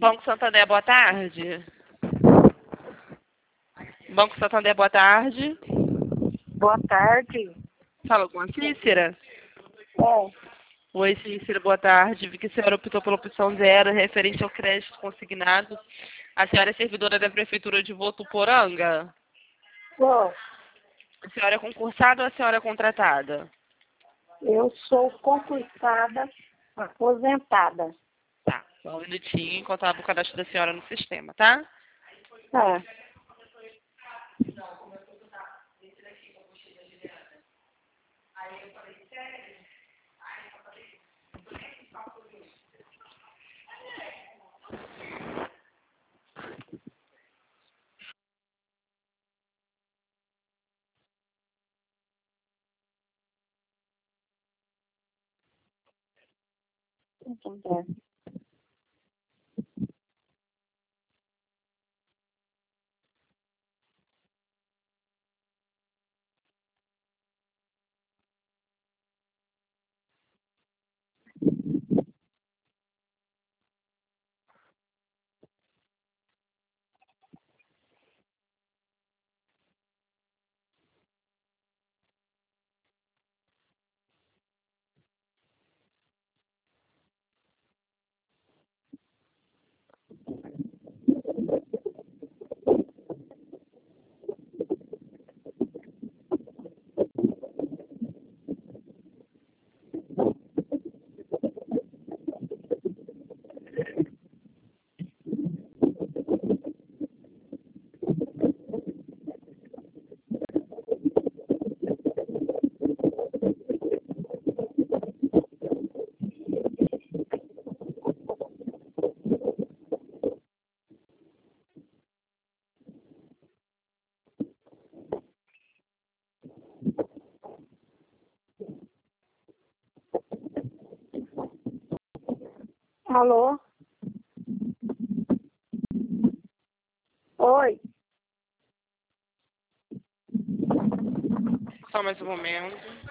Banco Santander, boa tarde. Banco Santander, boa tarde. Boa tarde. Fala com a Cícera. É, Oi, Cícera, boa tarde. Vi que a senhora optou pela opção 0, referente ao crédito consignado. A senhora é servidora da Prefeitura de Votuporanga? sou. A senhora é concursada ou a senhora é contratada? Eu sou concursada, aposentada. Tá, só um minutinho enquanto eu abro o cadastro da senhora no sistema, tá? É. Entendi. Alô? Oi. Só mais um momento.